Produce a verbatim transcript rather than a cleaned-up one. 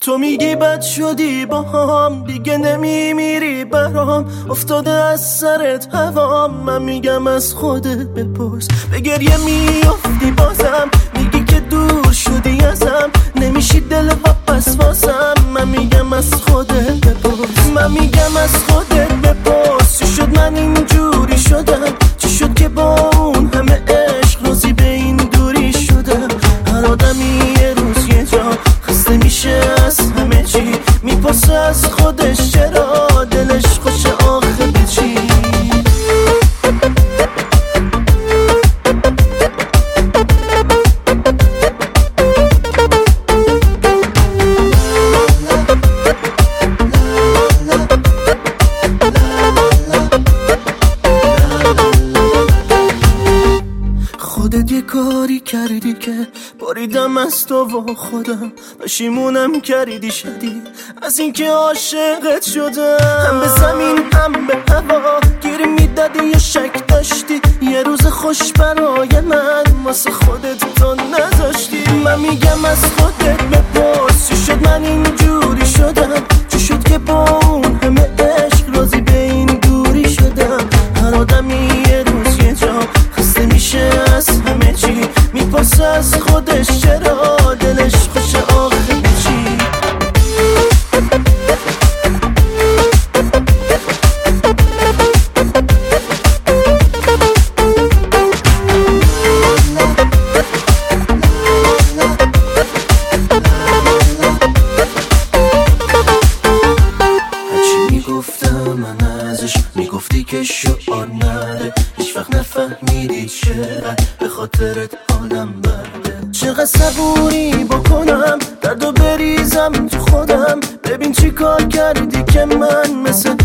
تو میگی بد شدی با هم، دیگه نمیمیری برام، افتاده از سرت هوام. من میگم از خودت بپرس، به گریه میافتی بازم، میگی که دور شدی ازم، نمیشی دل واپس واسم. من میگم از خودت بپرس، من میگم از خودت بپرس، چی شد من اینجوری شدم؟ چی شد که با اون همه عشق راضی به این دوری شدم؟ هر آدمی یه روز یه جا خسته میشه از همه چی، میپرسه از خودش چرا دلش خوشه آخه به چی. خودت یه کاری کردی که باریدم از تو و خودم، پشیمونم کردی شدید از اینکه عاشقت شدم. هم به زمین هم به هوا گیری میدادی یا شک داشتی، یه روز خوش برای من واسه خودت تو نذاشتی. من میگم از خودت بپرس، چی شد من اینجوری شدم؟ چی شد که با اون همه عشق راضی به این دوری شدم؟ هر آدمی یه روز یه جا خسته میشه از همه چی، میپرسه از خودش چرا دلش خوشه آخه به چی. هرچی میگفتم من ازش، میگفتی که شعار نره، هیچ وقت نفهمیدی چرا به خاطرت حالم برده. چقدر صبوری بکنم دردو بریزم تو خودم، ببین چی کار کردی که من مثل